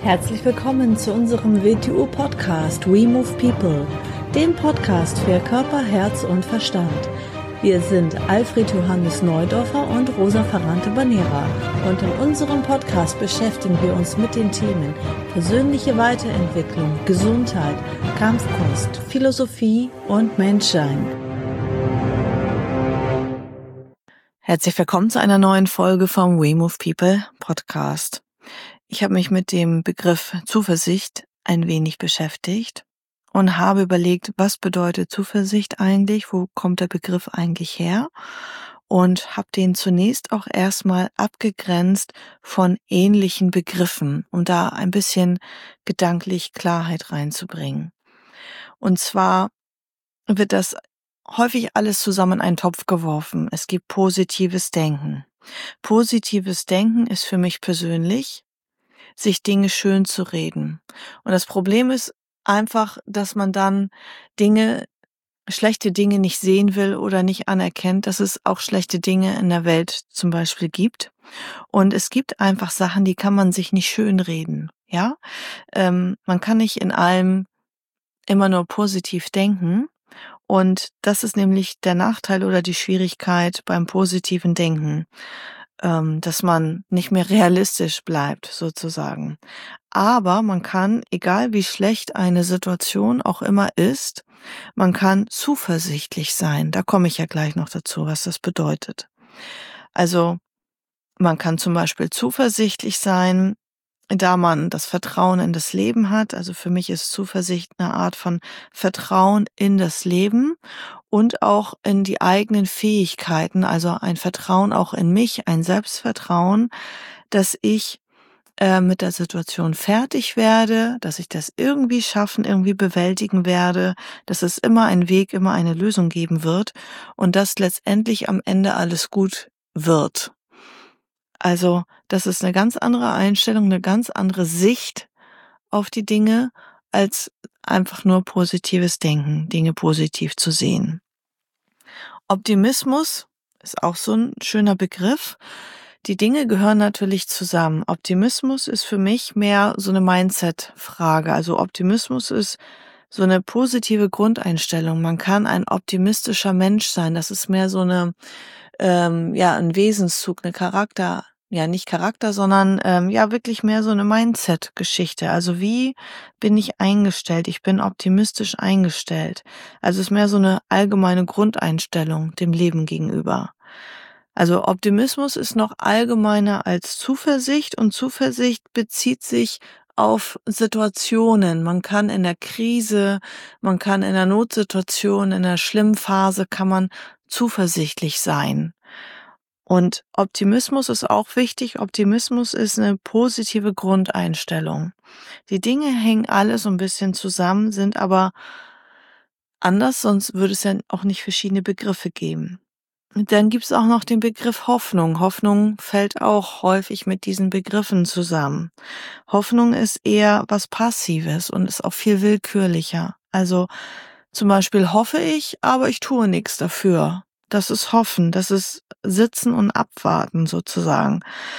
Herzlich willkommen zu unserem WTU-Podcast We Move People, dem Podcast für Körper, Herz und Verstand. Wir sind Alfred Johannes Neudorfer und Rosa Ferrante-Banera und in unserem Podcast beschäftigen wir uns mit den Themen persönliche Weiterentwicklung, Gesundheit, Kampfkunst, Philosophie und Menschsein. Herzlich willkommen zu einer neuen Folge vom We Move People Podcast. Ich habe mich mit dem Begriff Zuversicht ein wenig beschäftigt und habe überlegt, was bedeutet Zuversicht eigentlich, wo kommt der Begriff eigentlich her, und habe den zunächst auch erstmal abgegrenzt von ähnlichen Begriffen, um da ein bisschen gedanklich Klarheit reinzubringen. Und zwar wird das häufig alles zusammen in einen Topf geworfen. Es gibt positives Denken. Positives Denken ist für mich persönlich, sich Dinge schön zu reden. Und das Problem ist einfach, dass man dann schlechte Dinge nicht sehen will oder nicht anerkennt, dass es auch schlechte Dinge in der Welt zum Beispiel gibt. Und es gibt einfach Sachen, die kann man sich nicht schön reden. Ja, man kann nicht in allem immer nur positiv denken. Und das ist nämlich der Nachteil oder die Schwierigkeit beim positiven Denken, dass man nicht mehr realistisch bleibt, sozusagen. Aber man kann, egal wie schlecht eine Situation auch immer ist, man kann zuversichtlich sein. Da komme ich ja gleich noch dazu, was das bedeutet. Also man kann zum Beispiel zuversichtlich sein, da man das Vertrauen in das Leben hat. Also für mich ist Zuversicht eine Art von Vertrauen in das Leben und auch in die eigenen Fähigkeiten, also ein Vertrauen auch in mich, ein Selbstvertrauen, dass ich mit der Situation fertig werde, dass ich das irgendwie schaffen, irgendwie bewältigen werde, dass es immer einen Weg, immer eine Lösung geben wird und dass letztendlich am Ende alles gut wird. Also das ist eine ganz andere Einstellung, eine ganz andere Sicht auf die Dinge, als einfach nur positives Denken, Dinge positiv zu sehen. Optimismus ist auch so ein schöner Begriff. Die Dinge gehören natürlich zusammen. Optimismus ist für mich mehr so eine Mindset-Frage. Also Optimismus ist so eine positive Grundeinstellung. Man kann ein optimistischer Mensch sein. Das ist mehr so eine, ein Wesenszug, eine Charakter, nicht Charakter, sondern wirklich mehr so eine Mindset-Geschichte. Also wie bin ich eingestellt? Ich bin optimistisch eingestellt. Also es ist mehr so eine allgemeine Grundeinstellung dem Leben gegenüber. Also Optimismus ist noch allgemeiner als Zuversicht und Zuversicht bezieht sich auf Situationen. Man kann in der Krise, man kann in der Notsituation, in der schlimmen Phase kann man zuversichtlich sein. Und Optimismus ist auch wichtig. Optimismus ist eine positive Grundeinstellung. Die Dinge hängen alle so ein bisschen zusammen, sind aber anders, sonst würde es ja auch nicht verschiedene Begriffe geben. Und dann gibt es auch noch den Begriff Hoffnung. Hoffnung fällt auch häufig mit diesen Begriffen zusammen. Hoffnung ist eher was Passives und ist auch viel willkürlicher. Also zum Beispiel hoffe ich, aber ich tue nichts dafür. Das ist Hoffen, das ist Sitzen und Abwarten sozusagen.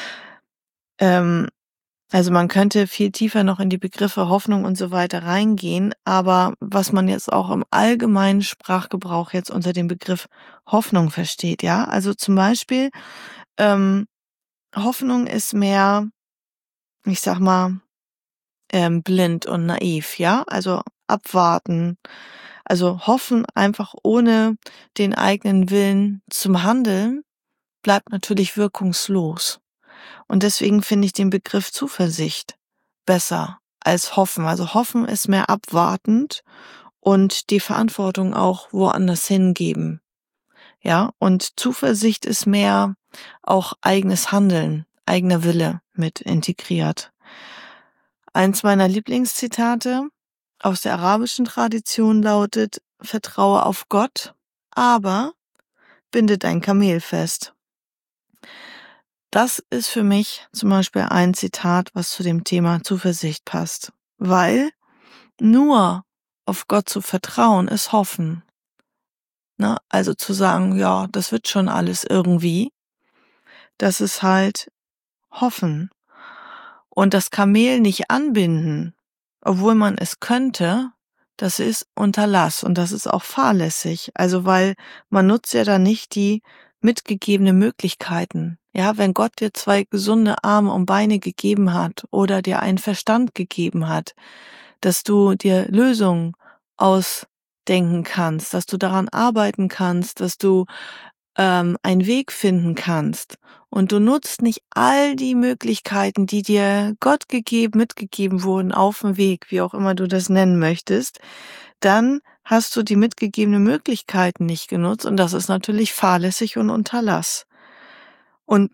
Also man könnte viel tiefer noch in die Begriffe Hoffnung und so weiter reingehen, aber was man jetzt auch im allgemeinen Sprachgebrauch jetzt unter dem Begriff Hoffnung versteht, ja, also zum Beispiel Hoffnung ist mehr, ich sag mal, blind und naiv, ja, also abwarten, also hoffen einfach ohne den eigenen Willen zum Handeln bleibt natürlich wirkungslos. Und deswegen finde ich den Begriff Zuversicht besser als Hoffen. Also Hoffen ist mehr abwartend und die Verantwortung auch woanders hingeben. Ja, und Zuversicht ist mehr auch eigenes Handeln, eigener Wille mit integriert. Eins meiner Lieblingszitate aus der arabischen Tradition lautet: Vertraue auf Gott, aber binde dein Kamel fest. Das ist für mich zum Beispiel ein Zitat, was zu dem Thema Zuversicht passt, weil nur auf Gott zu vertrauen ist Hoffen. Ne? Also zu sagen, ja, das wird schon alles irgendwie, das ist halt Hoffen. Und das Kamel nicht anbinden, obwohl man es könnte, das ist Unterlass und das ist auch fahrlässig. Also weil man nutzt ja dann nicht die mitgegebene Möglichkeiten. Ja, wenn Gott dir 2 gesunde Arme und Beine gegeben hat oder dir einen Verstand gegeben hat, dass du dir Lösungen ausdenken kannst, dass du daran arbeiten kannst, dass du einen Weg finden kannst und du nutzt nicht all die Möglichkeiten, die dir Gott mitgegeben wurden auf dem Weg, wie auch immer du das nennen möchtest, dann hast du die mitgegebenen Möglichkeiten nicht genutzt und das ist natürlich fahrlässig und Unterlass. Und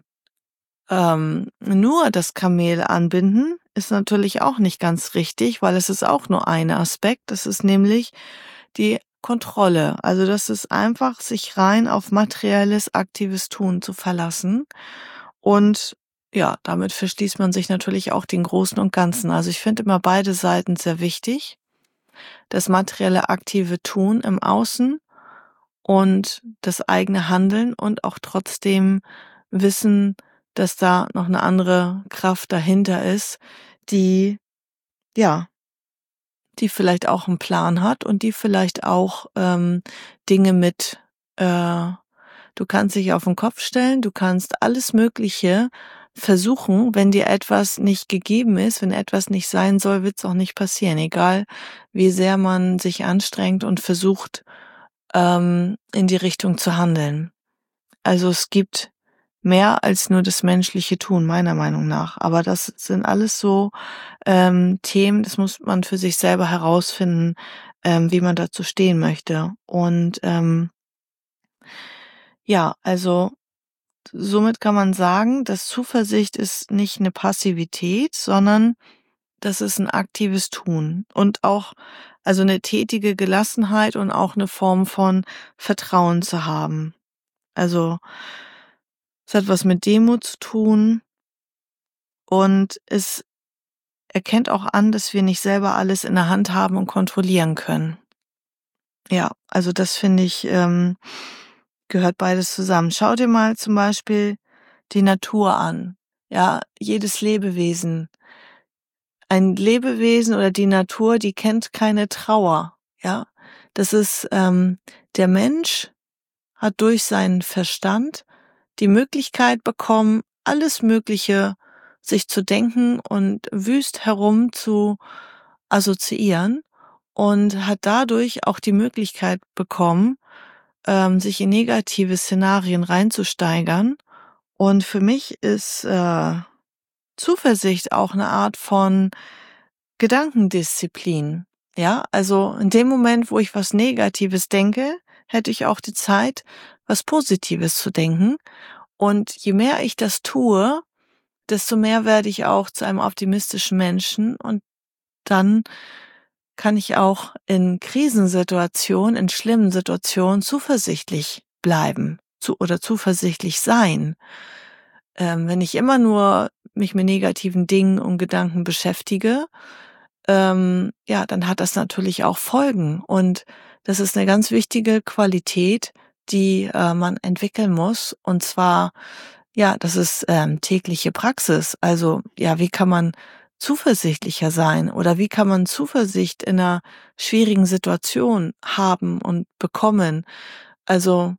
nur das Kamel anbinden ist natürlich auch nicht ganz richtig, weil es ist auch nur ein Aspekt. Das ist nämlich die Kontrolle. Also das ist einfach, sich rein auf materielles, aktives Tun zu verlassen. Und ja, damit verschließt man sich natürlich auch den Großen und Ganzen. Also ich finde immer beide Seiten sehr wichtig. Das materielle, aktive Tun im Außen und das eigene Handeln und auch trotzdem wissen, dass da noch eine andere Kraft dahinter ist, die, ja, die vielleicht auch einen Plan hat und die vielleicht auch Dinge du kannst dich auf den Kopf stellen, du kannst alles Mögliche versuchen, wenn dir etwas nicht gegeben ist, wenn etwas nicht sein soll, wird es auch nicht passieren, egal wie sehr man sich anstrengt und versucht, in die Richtung zu handeln. Also es gibt mehr als nur das menschliche Tun, meiner Meinung nach. Aber das sind alles so Themen, das muss man für sich selber herausfinden, wie man dazu stehen möchte. Und ja, also somit kann man sagen, dass Zuversicht ist nicht eine Passivität, sondern das ist ein aktives Tun und auch also eine tätige Gelassenheit und auch eine Form von Vertrauen zu haben. Also es hat was mit Demut zu tun und es erkennt auch an, dass wir nicht selber alles in der Hand haben und kontrollieren können. Ja, also das finde ich, gehört beides zusammen. Schau dir mal zum Beispiel die Natur an. Ja, jedes Lebewesen. Ein Lebewesen oder die Natur, die kennt keine Trauer. Ja, das ist, der Mensch hat durch seinen Verstand die Möglichkeit bekommen, alles Mögliche sich zu denken und wüst herum zu assoziieren und hat dadurch auch die Möglichkeit bekommen, sich in negative Szenarien reinzusteigern. Und für mich ist Zuversicht auch eine Art von Gedankendisziplin. Ja, also in dem Moment, wo ich was Negatives denke, hätte ich auch die Zeit, was Positives zu denken. Und je mehr ich das tue, desto mehr werde ich auch zu einem optimistischen Menschen und dann kann ich auch in Krisensituationen, in schlimmen Situationen zuversichtlich bleiben oder zuversichtlich sein. Wenn ich immer nur mich mit negativen Dingen und Gedanken beschäftige, ja, dann hat das natürlich auch Folgen. Und das ist eine ganz wichtige Qualität, die man entwickeln muss. Und zwar, ja, das ist tägliche Praxis. Also, ja, wie kann man zuversichtlicher sein oder wie kann man Zuversicht in einer schwierigen Situation haben und bekommen? Also,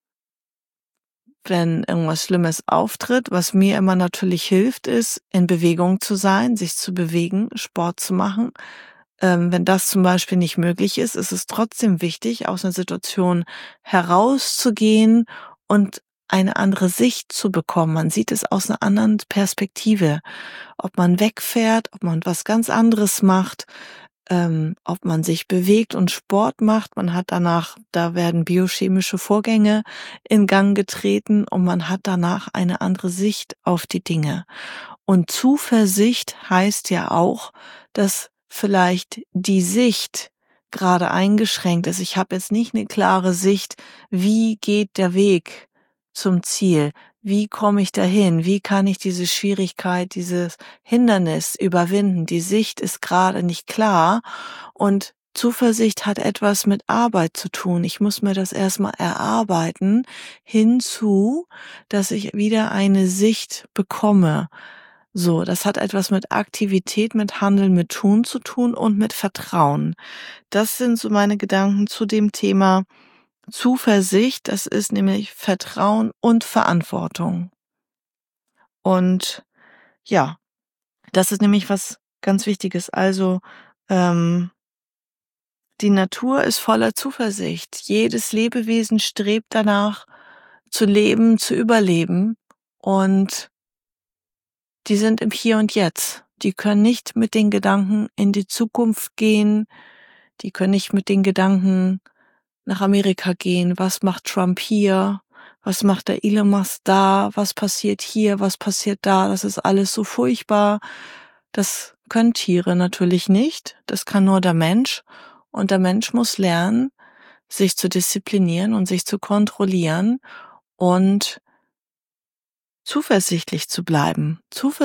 wenn irgendwas Schlimmes auftritt, was mir immer natürlich hilft, ist, in Bewegung zu sein, sich zu bewegen, Sport zu machen. Wenn das zum Beispiel nicht möglich ist, ist es trotzdem wichtig, aus einer Situation herauszugehen und eine andere Sicht zu bekommen. Man sieht es aus einer anderen Perspektive. Ob man wegfährt, ob man was ganz anderes macht, ob man sich bewegt und Sport macht. Man hat danach, da werden biochemische Vorgänge in Gang getreten und man hat danach eine andere Sicht auf die Dinge. Und Zuversicht heißt ja auch, dass vielleicht die Sicht gerade eingeschränkt ist. Ich habe jetzt nicht eine klare Sicht, wie geht der Weg zum Ziel? Wie komme ich dahin? Wie kann ich diese Schwierigkeit, dieses Hindernis überwinden? Die Sicht ist gerade nicht klar und Zuversicht hat etwas mit Arbeit zu tun. Ich muss mir das erstmal erarbeiten, hinzu, dass ich wieder eine Sicht bekomme. So, das hat etwas mit Aktivität, mit Handeln, mit Tun zu tun und mit Vertrauen. Das sind so meine Gedanken zu dem Thema Zuversicht. Das ist nämlich Vertrauen und Verantwortung. Und ja, das ist nämlich was ganz Wichtiges. Also, die Natur ist voller Zuversicht. Jedes Lebewesen strebt danach, zu leben, zu überleben. Und die sind im Hier und Jetzt. Die können nicht mit den Gedanken in die Zukunft gehen. Die können nicht mit den Gedanken nach Amerika gehen. Was macht Trump hier? Was macht der Elon Musk da? Was passiert hier? Was passiert da? Das ist alles so furchtbar. Das können Tiere natürlich nicht. Das kann nur der Mensch. Und der Mensch muss lernen, sich zu disziplinieren und sich zu kontrollieren und zuversichtlich zu bleiben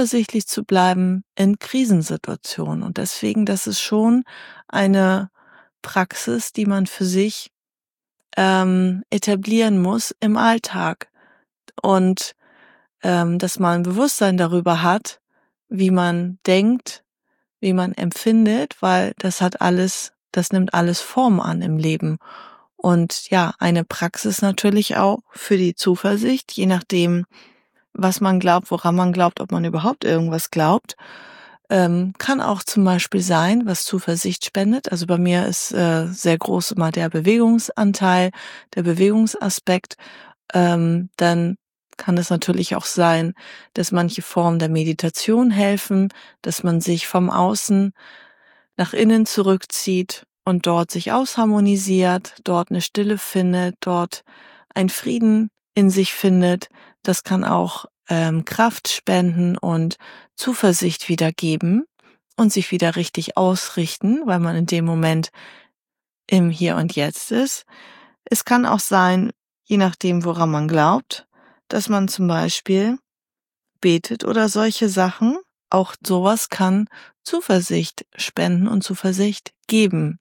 in Krisensituationen. Und deswegen, das ist schon eine Praxis, die man für sich etablieren muss im Alltag. Und dass man ein Bewusstsein darüber hat, wie man denkt, wie man empfindet, weil das nimmt alles Form an im Leben. Und ja, eine Praxis natürlich auch für die Zuversicht, je nachdem, was man glaubt, woran man glaubt, ob man überhaupt irgendwas glaubt. Kann auch zum Beispiel sein, was Zuversicht spendet. Also bei mir ist sehr groß immer der Bewegungsanteil, der Bewegungsaspekt. Dann kann es natürlich auch sein, dass manche Formen der Meditation helfen, dass man sich vom Außen nach innen zurückzieht und dort sich ausharmonisiert, dort eine Stille findet, dort einen Frieden in sich findet. Das kann auch Kraft spenden und Zuversicht wiedergeben und sich wieder richtig ausrichten, weil man in dem Moment im Hier und Jetzt ist. Es kann auch sein, je nachdem, woran man glaubt, dass man zum Beispiel betet oder solche Sachen. Auch sowas kann Zuversicht spenden und Zuversicht geben.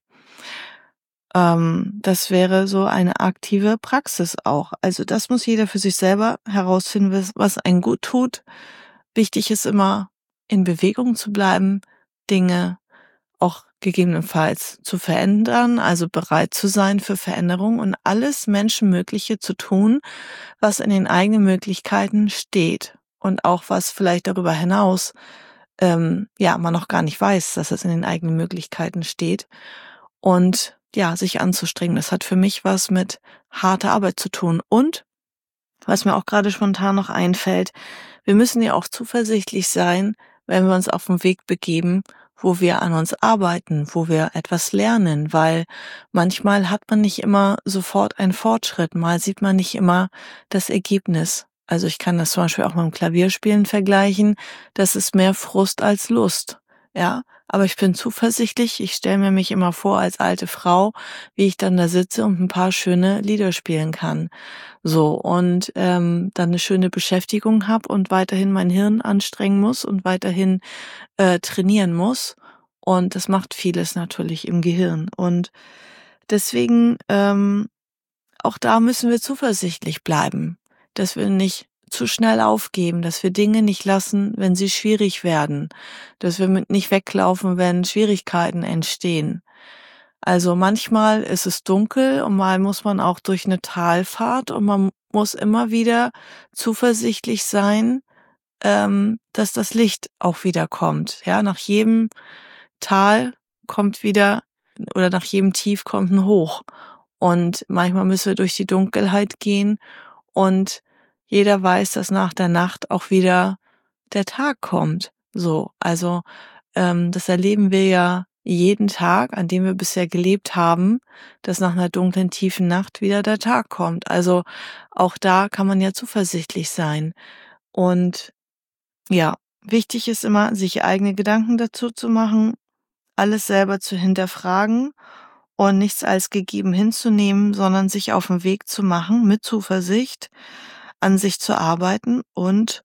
Das wäre so eine aktive Praxis auch. Also das muss jeder für sich selber herausfinden, was einen gut tut. Wichtig ist immer, in Bewegung zu bleiben, Dinge auch gegebenenfalls zu verändern, also bereit zu sein für Veränderung und alles Menschenmögliche zu tun, was in den eigenen Möglichkeiten steht und auch was vielleicht darüber hinaus man noch gar nicht weiß, dass es in den eigenen Möglichkeiten steht und ja, sich anzustrengen. Das hat für mich was mit harter Arbeit zu tun. Und was mir auch gerade spontan noch einfällt, wir müssen ja auch zuversichtlich sein, wenn wir uns auf den Weg begeben, wo wir an uns arbeiten, wo wir etwas lernen, weil manchmal hat man nicht immer sofort einen Fortschritt, mal sieht man nicht immer das Ergebnis. Also ich kann das zum Beispiel auch mit dem Klavierspielen vergleichen, das ist mehr Frust als Lust, ja. Aber ich bin zuversichtlich, ich stelle mir mich immer vor als alte Frau, wie ich dann da sitze und ein paar schöne Lieder spielen kann. So, und dann eine schöne Beschäftigung habe und weiterhin mein Hirn anstrengen muss und weiterhin trainieren muss. Und das macht vieles natürlich im Gehirn. Und deswegen, auch da müssen wir zuversichtlich bleiben, dass wir nicht zu schnell aufgeben, dass wir Dinge nicht lassen, wenn sie schwierig werden, dass wir nicht weglaufen, wenn Schwierigkeiten entstehen. Also manchmal ist es dunkel und mal muss man auch durch eine Talfahrt und man muss immer wieder zuversichtlich sein, dass das Licht auch wieder kommt. Ja, nach jedem Tal kommt wieder oder nach jedem Tief kommt ein Hoch. Und manchmal müssen wir durch die Dunkelheit gehen und jeder weiß, dass nach der Nacht auch wieder der Tag kommt. So, also das erleben wir ja jeden Tag, an dem wir bisher gelebt haben, dass nach einer dunklen, tiefen Nacht wieder der Tag kommt. Also auch da kann man ja zuversichtlich sein. Und ja, wichtig ist immer, sich eigene Gedanken dazu zu machen, alles selber zu hinterfragen und nichts als gegeben hinzunehmen, sondern sich auf den Weg zu machen, mit Zuversicht an sich zu arbeiten und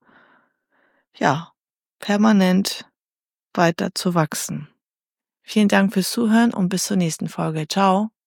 ja, permanent weiter zu wachsen. Vielen Dank fürs Zuhören und bis zur nächsten Folge. Ciao.